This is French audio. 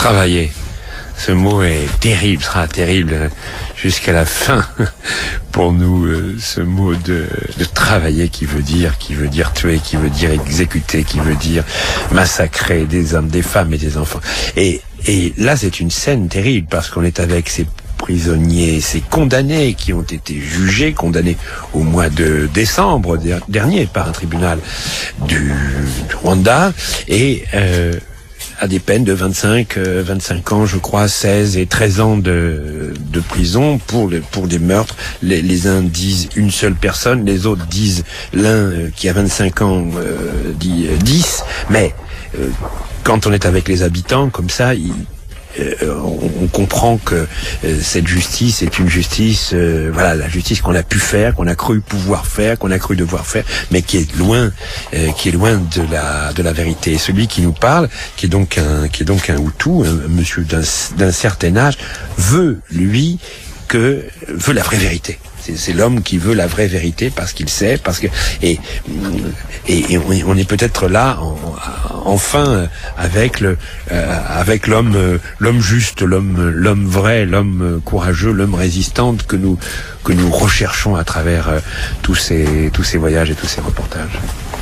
Travailler. Ce mot est terrible, sera terrible jusqu'à la fin pour nous. Ce mot de travailler qui veut dire tuer, qui veut dire exécuter, qui veut dire massacrer des hommes, des femmes et des enfants. Et là, c'est une scène terrible parce qu'on est avec ces prisonniers, ces condamnés qui ont été jugés, condamnés au mois de décembre dernier par un tribunal du Rwanda et à des peines de 25 ans, je crois, 16 et 13 ans de prison pour des meurtres. Les uns disent une seule personne, les autres disent l'un qui a 25 ans dit 10. Mais quand on est avec les habitants comme ça, on comprend que cette justice est une justice, la justice qu'on a pu faire, qu'on a cru pouvoir faire, qu'on a cru devoir faire, mais qui est loin de la vérité. Et celui qui nous parle, qui est donc un Hutu, un monsieur d'un certain âge, veut la vraie vérité. C'est l'homme qui veut la vraie vérité parce qu'il sait, et on est peut-être là enfin avec l'homme juste, l'homme vrai, l'homme courageux, l'homme résistant que nous recherchons à travers tous ces voyages et tous ces reportages.